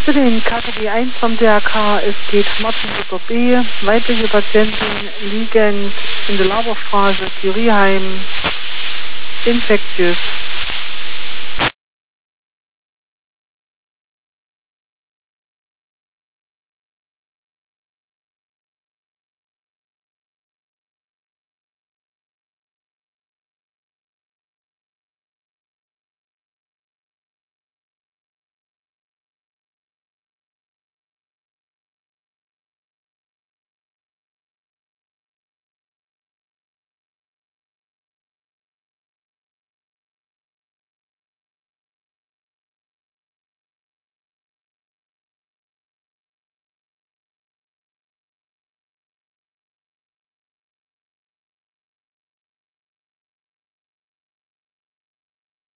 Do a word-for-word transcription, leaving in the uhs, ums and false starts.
Zu den Kategorie eins vom D R K, es geht Martin B. Weibliche Patientin liegend in der Laberstraße, Thürieheim, infektiös.